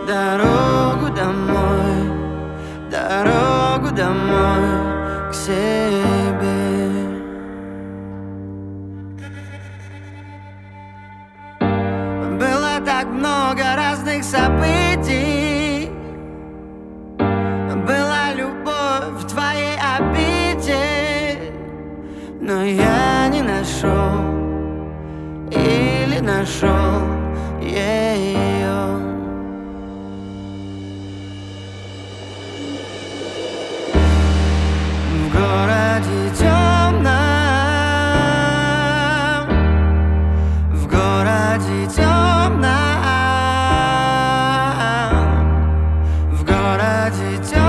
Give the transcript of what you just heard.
Дорогу домой, дорогу домой к себе. Было так много разных событий, была любовь в твоей обиде, но я не нашел или нашел ее. В городе темном, в городе темном, в городе темном.